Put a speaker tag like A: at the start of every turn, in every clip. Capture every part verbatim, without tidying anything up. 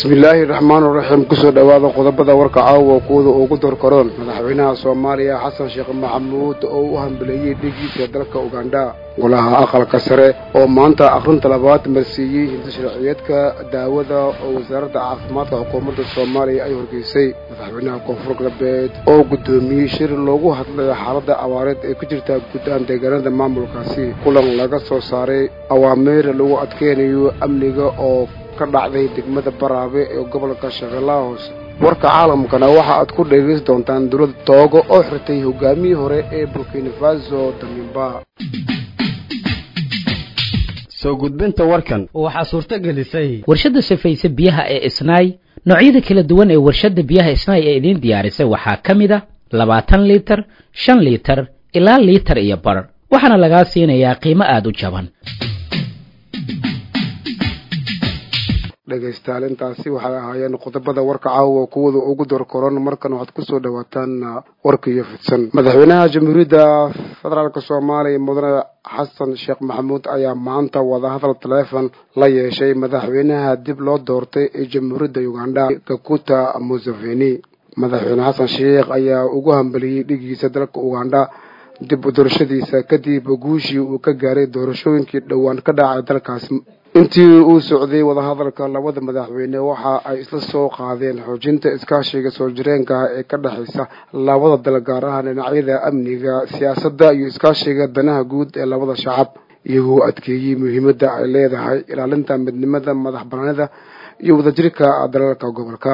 A: بسم الله الرحمن الرحيم كسر دواد قضبة وركعة وقود وقدر كرون مدحوينها سوماليا حسن شيخ محمود أو هم بليه دقي سيدلك أوغندا قولها أقل كسره أو مانتا أخرن طلبات مرسيي تشريعيتك داودة أو وزارة عاصمات حكومة الصومالية أي هرقيسي مدحوينها كونفور قلبيت أو قدومي شير اللوغو حتى حالة أوارد كجرتا قدام ديقران دمام بلقاسي كلهم لغا سوصاري أوامير اللوغو أتكينيو أمنيغا أو كدعدي دegmada Baraabe ee gobolka Shabeellaha Hoose warka caalamkana waxa aad ku dhageysan doontaan dawladda Togo oo xirtay hogaamiye hore ee Burkina Faso Damiba
B: soo gudbinta warkan
C: waxa suurta gelisay
D: warshada safaysa biyaha ee Isnaay noocyada kala duwan ee warshada biyaha Isnaay ee idin diyaarisay waxa kamid ah labaatan litir shan litir ilaa litir iyo bar waxana laga siinayaa qiimo aad u jaban
A: dhageystayaashaasi waxay ahaayeen qodobada warka caawa kuwada ugu door koron markan waxaad ku soo dhawaataan warkiyo fidsan madaxweynaha jamhuuriyadda federaalka Soomaaliya mudane xasan sheekh maxamuud ayaa maanta wada hadal telefoon la yeeshay madaxweynaha dib loo doortay ee jamhuuriyadda Uganda Kaguta Museveni madaxweyne xasan sheekh ayaa ugu hambaliyay dhigiisa dalka Uganda dib u doorashadiisa kadib guushii uu ka gaaray doorashooyinkii dhawaan ka dhacay dalkaas intii uu socday wada hadalka labada madaxweyne waxa ay isla soo qaadeen xoojinta iskaashiga soo jireenka ee ka dhaxaysa labada dal gaar ahaan dhinacyada amniga siyaasadda iyo iskaashiga danaha guud ee labada shacab iyagoo adkeeyay muhiimadda ay leedahay ilaalinta midnimada madaxbannaanida iyo wadajirka dalalka gobolka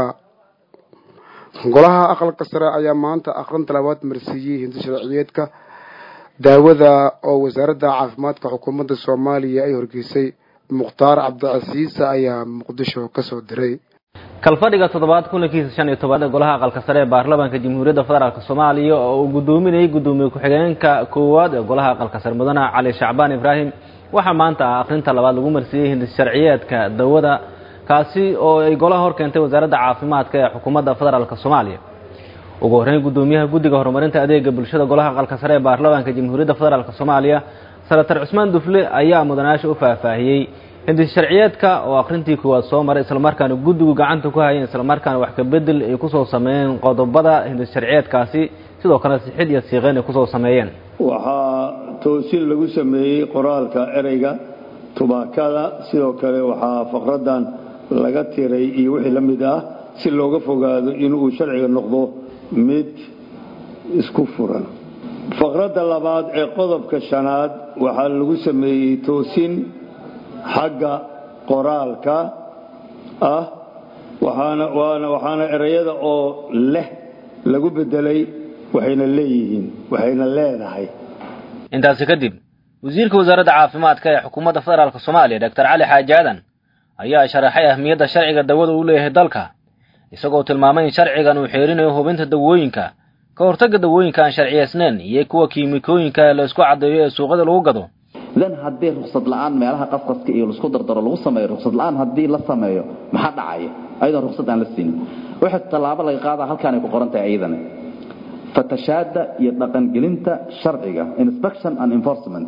A: golaha aqalka sare ayaa maanta aqrinta labaad marsiiyay hinta sharciyeedka daawada oo wasaaradda caafimaadka xukuumadda Soomaaliya ay horgeysay mukhtaar cabdicasiis ayaa muqdisho ka soo diray
E: kalfadhiga toddobaad kulankiisa shan iyo toban golaha aqalka sare ee baarlamaanka jamhuuriyadda federaalka Soomaaliya oo uu gudoominayay gudoomiye ku-xigeenka koowaad ee golaha aqalka sare mudane Cali Shacbaan Ibrahim waxa maanta aqrinta labaad lagu marsiiyay hindis sharciyeedka dawada kaasi oo ay golaha hor keentay wasaaradda caafimaadka ee xukuumadda federaalka Soomaaliya ugu horeyn gudoomiyaha guddiga horumarinta adeega bulshada golaha aqalka sare ee baarlamaanka jamhuuriyadda federaalka Soomaaliya Senator Cusmaan Dufle ayaa mudanaasha u faahfaahiyay hindis sharciyeedka oo aqrintii koowaad soo maray isla markaana guddigu gacanta ku hayeen isla markaana wax ka bedel ay ku soo sameeyeen qodobada hindis sharciyeedkaasi sidoo kale sixid iyo siiqeen ay ku soo sameeyeen
F: waxa toosin lagu sameeyay qoraalka ereyga tubaakada sidoo kale waxa faqradan laga tiray iyo wixii la mid ah si looga fogaado inuu sharciga noqdo mid isku furan faqradda labaad ee qodobka shanaad waxa lagu sameeyay toosin xagga qoraalka ah waxaana waana waxaana erayada oo leh lagu bedelay waxayna leeyihiin waxayna leedahay
E: intaas kadib wasiirka wasaaradda caafimaadka ee xukuumadda federaalka Soomaaliya Doctor Cali Xaaji Aadan ayaa sharaxay ahmiyadda sharciga dawada uu leeyahay dalka isagoo tilmaamay in sharcigan uu xeerinayo hubinta dawooyinka ka hortagga dawooyinka aan sharciyeysnayn iyo kuwa kiimikooyinka la isku cadeeyo ee suuqyada lagu gado
G: dan hadii ruqsad la'aan meelaha qafqaska iyo isku dardaro lagu sameeyo ruqsad la'aan hadii la sameeyo maxaa dhacaya aydan ruqsad aan la siin waxa talaabo laga qaadaa halkaan ay ku qoran tahay aydan fatashada iyo dhaqan gelinta sharciga inspection and enforcement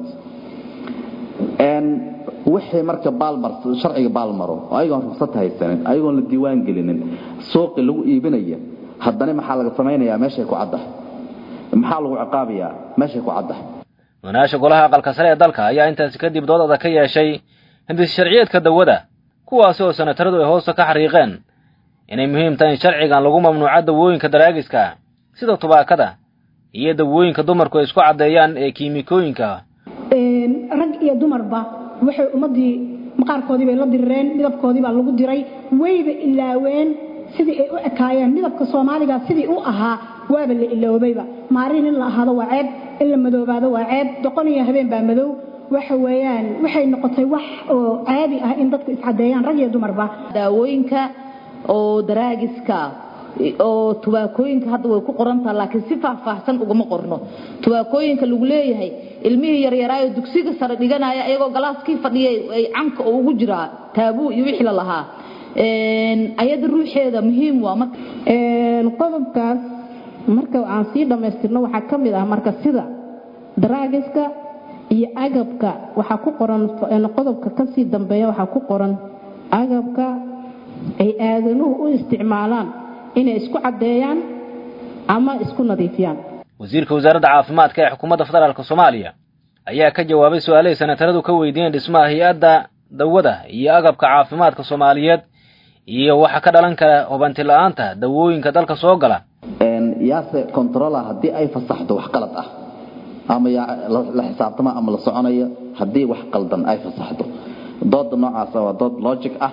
G: and wixii marka baalmar sharciga baalmaro aydan ruqsad haysan aydan la diiwaan gelinin suuq lagu iibinayo haddana maxaa laga sameeyaa meesha ku cadda maxaa lagu ciqaabiyaa meesha ku cadda
E: wanaasha golaha aqalka sare ee dalka ayaa intaas kadib doodada ka yeeshay hindis sharciyeedka dawada kuwaas oo senataradu ay hoos ka xariiqeen inay muhiim tahay in sharcigan lagu mamnuuco dawooyinka daraagiska sida tubaakada iyo dawooyinka dumarku isku cadeeyaan ee kiimikooyinka
H: een rag iyo dumarba waxay umadii maqaarkoodii bay la direen midabkoodii baa lagu diray wayba ilaaween sidii ay u ekaayeen midabka Soomaaliga sidii uu ahaa waaba la iloobayba maarin in la ahaado waa ceeb in la madoobaado waa ceeb doqon iyo habeen baa madow waxa weeyaan waxay noqotay wax oo caadi ah in dadku iscadeeyaan rag iyo dumarba
I: daawooyinka oo daraagiska oo tubaakooyinka hadda way ku qorantaa laakiin si faahfaahsan uguma qorno tubaakooyinka lagu leeyahay ilmihii yar yaraayo dugsiga sare dhiganaya ayagoo galaaskii fadhiyay ay canka ugu jira taabuu iyo wixii la lahaa een ayada ruuxeeda muhiim waa marka
J: een qodobkaas marka aan sii dhameystirno waxa kamid ah marka sida daraagiska iyo agabka waxa ku qoran qodobka ka sii dambeeya waxa ku qoran agabka ay aadanuhu u isticmaalaan inay isku cadeeyaan ama isku nadiifiyaan.
E: wasiirka wasaaradda caafimaadka ee xukuumadda federaalka Soomaaliya ayaa ka jawaabay su'aalaha senataradu ka weydiiyeen dhismaha hay'adda dawada iyo agabka caafimaadka Soomaaliyeed iyo waxa ka dhalan kara hubanti la'aanta dawooyinka dalka soo gala.
G: een yaase controller hadii ay fasaxdo wax qalad ah ama la xisaabtama ama la soconayo hadii wax qaldan ay fasaxdo dood noocaas ah waa dood logic ah.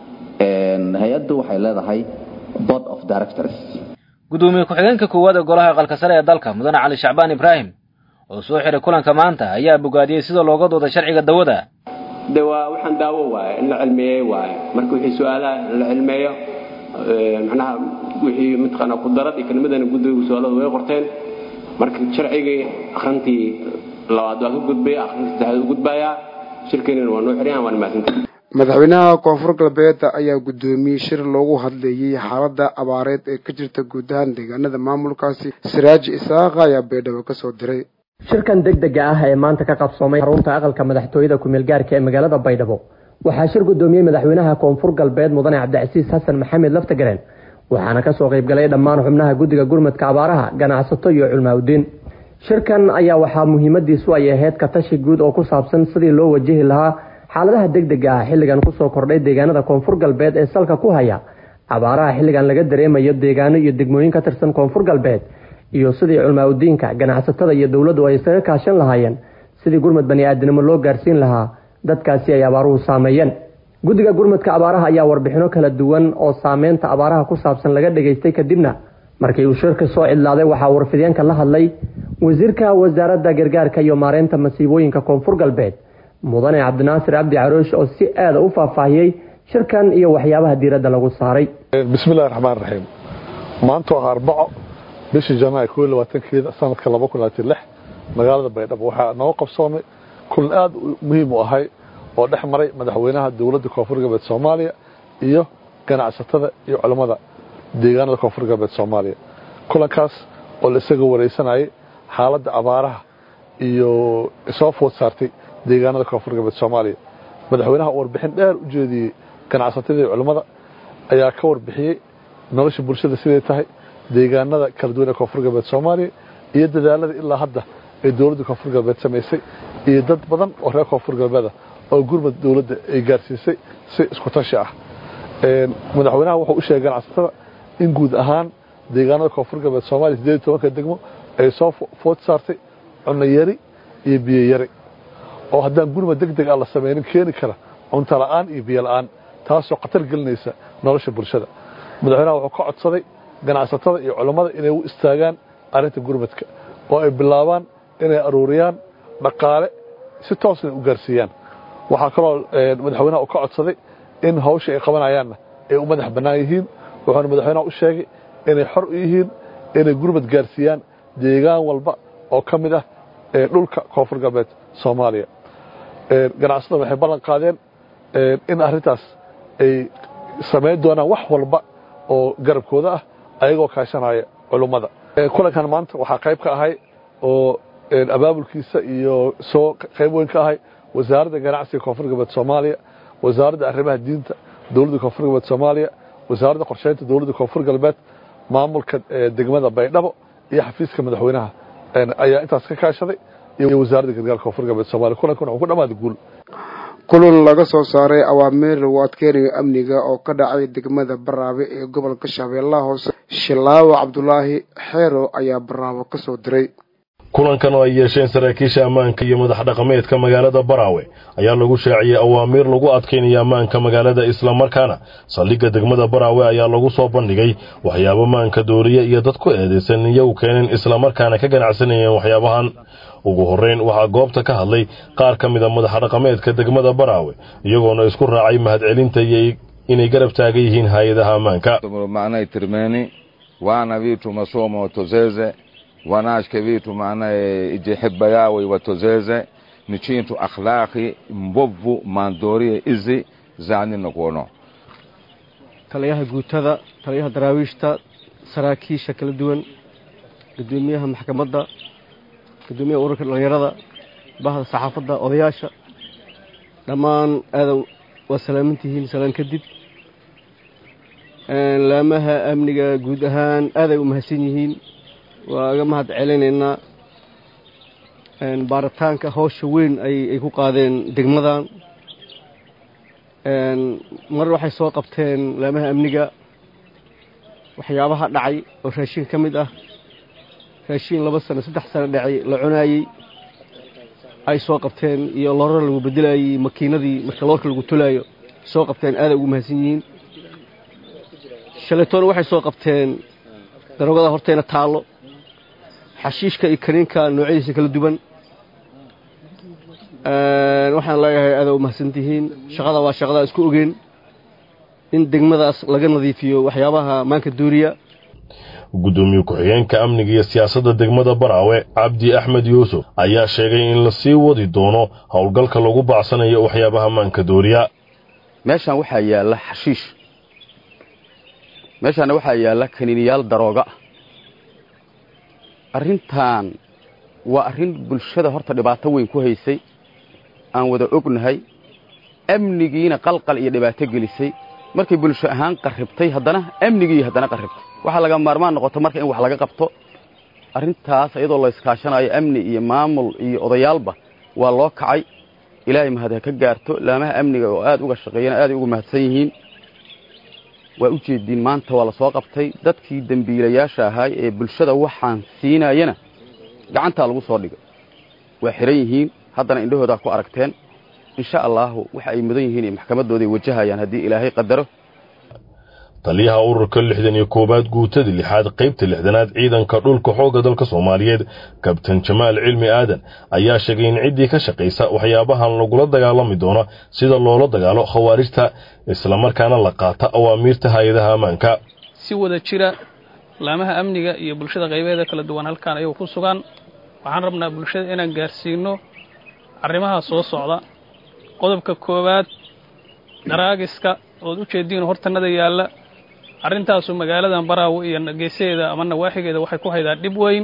G: een hay'addu waxay leedahay board of directors.
E: gudoomiye ku-xigeenka koowaad ee golaha aqalka sare ee dalka mudane Cali Shacbaan Ibraahim oo soo xiray kulanka maanta ayaa bogaadiyay sida looga doodo sharciga dawada.
C: dawa waxaan daawo waay in la cilmiyeeyo waay marka wixii su'aalaha la cilmiyeeyo macnaha wixii midqana ku darad iyo kelmadana gudoomiye su'aalaha way qorteen marka sharciga akhrintii labaad waa ka gudbay akhrintii saddexaad u gudbaya shirkeenina waa noo xiriyaan waan maasantahay.
A: madaxweynaha koonfur galbeed ayaa gudoomiyay shir loogu hadlayay xaaladda abaareed ee ka jirta guud ahaan deegaanada maamulkaasi. Siraaj Isaaq ayaa Baydhabo ka soo diray.
K: shirkan degdega ah ee maanta ka qabsoomay xarunta aqalka madaxtooyada ku meel gaarka ee magaalada Baydhabo waxaa shir gudoomiyay madaxweynaha koonfur galbeed mudane Cabdicasiis Xasan Maxamed Laftagareen waxaana ka soo qayb galay dhammaan xubnaha guddiga gurmadka abaaraha ganacsato iyo culmaawdiin. shirkan ayaa waxaa muhiimadiisu ay ahayd ka tashi guud oo ku saabsan sidii loo wajihi lahaa xaaladaha degdega ah xilligan ku soo kordhay deegaanada koonfur galbeed ee salka ku haya abaaraha xilligan laga dareemayo deegaano iyo degmooyin ka tirsan koonfur galbeed iyo sidii culmaawdiinka ganacsatada iyo dawladdu ay isaga kaashan lahaayeen sidii gurmad bani'aadanimo loo gaarsiin lahaa dadkaasi ay abaaruhu saameeyeen. guddiga gurmadka abaaraha ayaa warbixino kala duwan oo saameynta abaaraha ku saabsan laga dhageystay kadibna markii uu shirka soo cidlaaday waxaa warfideenka la hadlay wasiirka wasaaradda gargaarka iyo maareynta masiibooyinka koonfur galbeed mudane Cabdinaasir Cabdi Caroosh oo si aad u faahfaahiyay shirkan iyo waxyaabaha diiradda lagu saaray.
L: bismillaahir rahmaanir rahiim. maanta waa arbaco bishii Janaayo kow iyo labaatankeeda sanadka laba kun iyo lix magaalada Baydhabo waxaa noo qabsoomay kulan aad muhiim u ahay oo dhex maray madaxweynaha dawladda koonfur galbeed Soomaaliya iyo ganacsatada iyo culimada deegaanada koonfur galbeed Soomaaliya. kulankaas oo la isaga wareysanayay xaaladda abaaraha iyo soo food saartay deegaanada koonfur galbeed Soomaaliya. madaxweynaha warbixin dheer u jeediyay ganacsatada iyo culimada ayaa ka warbixiyay nolosha bulshada sidee tahay deegaanada kala duwan ee koonfur galbeed Soomaaliya iyo dadaalada ilaa hadda ee dawladda koonfur galbeed sameysay iyo dad badan oo reer koonfur galbeed oo gurmad dawladda ay gaarsiisay si isku tashi ah. ee madaxweynaha wuxuu u sheegay ganacsatada in guud ahaan deegaanada koonfur galbeed Soomaaliya siddeed iyo toban degmo ay soo food saartay cunno yari iyo biyo yari oo haddaan gurmad degdeg ah la sameeynin keeni kara cunto la'aan iyo biyo la'aan taasoo khatar gelinaysa nolosha bulshada. madaxweynaha wuxuu ka codsaday ganacsatada iyo culimada inay u istaagaan arrinta gurmadka oo ay bilaabaan inay aruuriyaan dhaqaale si toos ah u gaarsiiyaan. waxaa kaloo madaxweynaha uu ka codsaday in hawsha ay qabanayaan ay u madax bannaan yihiin wuxuuna madaxweynaha u sheegay inay xor u yihiin inay gurmad gaarsiiyaan deegaan walba oo ka mid ah ee dhulka koonfur galbeed Soomaaliya. ee ganacsatada waxay ballan qaadeen in arrintaas ay sameyn doonaan wax walba oo garabkooda ah ayagoo kaashanaya culimada. kulankan maanta waxaa qayb ka ahay oo abaabulkiisa iyo soo qayb weyn ka ahay wasaaradda ganacsiga koonfur galbeed Soomaaliya, wasaaradda arrimaha diinta dawladda koonfur galbeed Soomaaliya, wasaaradda qorsheynta dawladda koonfur galbeed, maamulka degmada Baydhabo iyo xafiiska madaxweynaha ayaa intaas ka kaashaday iyo wasaaradda gargaarka koonfur galbeed Soomaaliya. kulankan wuxuu ku dhamaaday guul.
A: kulan laga soo saaray awaamiir lagu adkeynayo amniga oo ka dhacay degmada Baraawe ee gobolka Shabeellaha Hoose. Shilaawo Cabdulaahi Xeero ayaa Baraawe ka soo diray.
M: kulankan oo ay yeesheen saraakiisha ammaanka iyo madax dhaqameedka magaalada Baraawe ayaa lagu shaaciyay awaamiir lagu adkeynayo ammaanka magaalada isla markaana saldhigga degmada Baraawe ayaa lagu soo bandhigay waxyaabo ammaanka dooriya iyo dad ku eedeysan iyagu keenin isla markaana ka ganacsanayeen waxyaabahan. ugu horeyn waxaa goobta ka hadlay qaar ka mid ah madax dhaqameedka degmada Baraawe iyagoona isku raacay mahadcelinta inay garab taagan yihiin hay'adaha ammaanka.
N: maana tirmeeni waana vitu masomo tozeze wanashke vitu maana ijihibba yawe watozeze ni chintu akhlaqi mbovu mandorie izi zaani noqono.
O: taliyaha guutada taliyaha daraawiishta saraakiisha kala duwan gudoomiyaha maxkamadda gudoomiyaha ururka dhalinyarada bahda saxaafadda odayaasha dhammaan aadan waa salaamintihiin salaan kadib laamaha amniga guud ahaan aaday u mahadsan yihiin waa aga mahad celinaynaa baaritaanka hawsha weyn ay ku qaadeen degmadan mar waxay soo qabteen laamaha amniga waxyaabaha dhacay oo raashin ka mid ah raashin laba sano saddex sano dhacay la cunaayey ay soo qabteen iyo lorar lagu bedelayey makiinadii marka loorka lagu tolaayo soo qabteen aaday ugu mahadsan yihiin shalaytoona waxay soo qabteen daroogada horteena taallo xashiishka iyo kaniinka noocyadiisa kala duwan waxaan leeyahay aaday u mahadsantihiin shaqada waa shaqada isku ogeen in degmadaas laga nadiifiyo waxyaabaha maanka duuriya
M: gudoomiye ku-xigeenka amniga iyo siyaasadda degmada Baraawe Cabdi Axmed Yuusuf ayaa sheegay in la sii wadi doono howlgalka lagu baacsanayo waxyaabaha maanka duuriya
P: meeshan waxaa yaala xashiish meeshan waxaa yaala kaniiniyaal darooga arrintan waa arrin bulshada horta dhibaato weyn ku haysay aan wada ognahay amnigiina qalqal iyo dhibaato gelisay markay bulsho ahaan qarribtay haddana amnigii haddana qarribtay waxa laga maarmaan noqoto marka in wax laga qabto arrintaas iyadoo la iskaashanayo amni iyo maamul iyo odayaalba waa loo kacay ilaahay mahad ha ka gaarto laamaha amniga oo aad uga shaqeeyana aad ugu mahadsan yihiin waa u jeedin maanta waa la soo qabtay dadkii dambiilayaasha ahaa ee bulshada waxaan siinayana gacanta lagu soo dhigay waa xiran yihiin haddana indhahooda ku aragteen insha Allah waxa ay mudan yihiin maxkamadoodii wajahayaan hadii ilaahay qadaro
M: taliyaha ururka lixdan iyo koowaad guutada lixaad qaybta lixdanaad ciidanka dhulka xooga dalka Soomaaliyeed Kabtan Jamaal Cilmi Aadan ayaa sheegay in cidii ka shaqeysa waxyaabahan lagula dagaalami doono sida loola dagaalo khawaarijta isla markaana la qaata awaamiirta hay'adaha ammaanka
Q: si wada jira laamaha amniga iyo bulshada qaybadeeda kala duwan halkaan ay ku sugan waxaan rabnaa bulshada inaan gaarsiino arrimaha soo socda qodobka koowaad daraagiska oo u jeedin hortanada yaala arrintaas magaaladan Baraawe iyo geeseeda ama nawaaxigeeda waxay ku haydaa dib weyn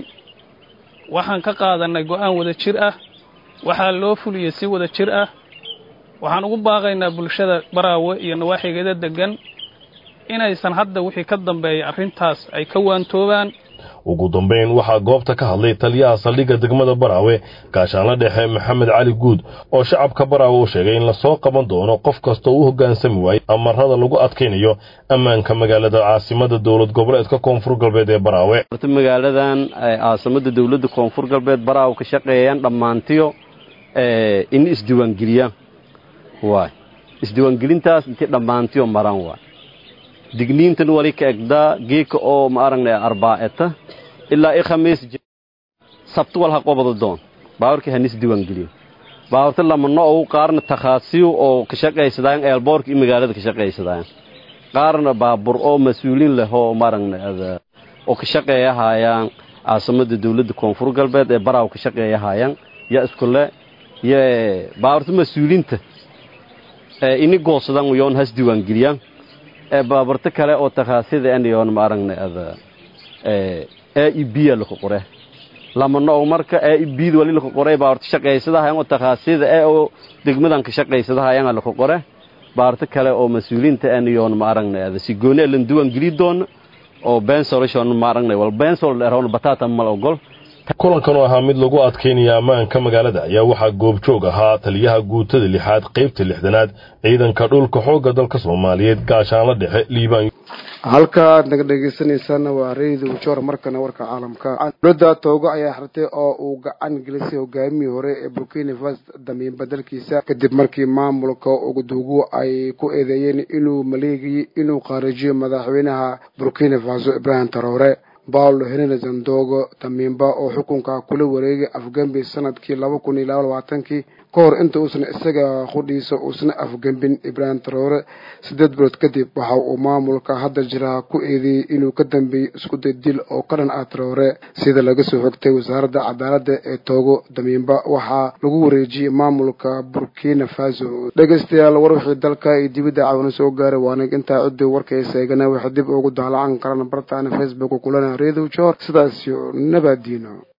Q: waxaan ka qaadanay go'aan wada jir ah waxa loo fuliyay si wada jir ah waxaan ugu baaqaynaa bulshada Baraawe iyo nawaaxigeeda degan inaysan hadda wixii ka dambeeyay arrintaas ay ka waantoobaan
M: ugu dambeyn waxa goobta ka hadlay taliyaha saldhigga degmada Baraawe gaashaanle dhexe Maxamed Cali Guud oo shacabka Baraawe u sheegay in la soo qaban doono qof kasta oo u hoggaansami waayay amarada lagu adkeynayo ammaanka magaalada caasimada dawlad goboleedka Koonfur Galbeed ee Baraawe
R: magaaladan caasimada dawladda Koonfur Galbeed Baraawe ka shaqeeyaan dhamaantiyo ee in isdiiwaan geliyaan waay isdiiwaan gelintaas intii dhamaantiyo maran waay digniintan wali ka egda geeka oo ma aragnay arbaa'ata ilaa i khamiis sabtu wal haqobado doon baawrkii hanis diiwaan geliyo baawrta lamano oo qaarna takhaasiyo oo ka shaqeeysadaan eelboorka in magaalada ka shaqeeysadaan qaarna baabur oo mas'uuliin leh oo ma aragnay oo ka shaqeeyahayaan caasimada dawladda Koonfur Galbeed ee Baraawe ka shaqeeyahayaan ya iskule ya baawrta mas'uuliinta ee ini goosadaan yoon has diiwaan geliyaan ee baabarta kale oo takhaasida aan yoon ma aragnay ada ee ee biya la qoray lamano marka ee biid wali la qoray baabarta shaqeysadaha oo takhaasida ee oo degmadan ka shaqeysadaha ayaan la qoray baabarta kale oo mas'uuliinta aan yoon ma aragnay ada si gooni la duwan geli doon oo been solution ma aragnay wal been sol leeroon batata mal ogol
M: kulankan oo ahaa mid lagu adkeynaya ammaanka magaalada ayaa waxaa goobjoog ahaa taliyaha guutada lixaad qaybta lixdanaad ciidanka dhulka xooga dalka Soomaaliyeed gaashaanle dhexe Liibaan
A: halka naga dhageysanaysan waa reedu joor markana warka caalamka dowladda Togo ayaa xirtay oo uu gacan gelisay hogaamiyihii hore ee Burkina Faso damiin badalkiisa kadib markii maamulka ugu duugu ay ku eedeeyeen inuu maleegay inuu qaarijiyo madaxweynaha Burkina Faso Ibrahim Traoré Paulo Henry Zandogo Tamimba oo xukunka kula wareegay Afgambi sanadkii laba kun iyo labaatan-kii kahor inta uusan isaga qudhiisa uusan Afgambin Ibrahim Traoré siddeed bilood kadib waxa uu maamulka hadda jira ku eedeeyay inuu ka dambeeyay isku dil oo ka dhan ah Traoré sida laga soo xogtay wasaaradda cadaaladda ee Togo Tamimba waxa lagu wareejiyay maamulka Burkina Faso dhageystayaal war wixii dalka iyo dibadda caawin soo gaaray waana inta cid warkaysa eegana waxa dib ugu daalaan karaan bartaan Facebook kulana reedu joor sidaas iyo nabadino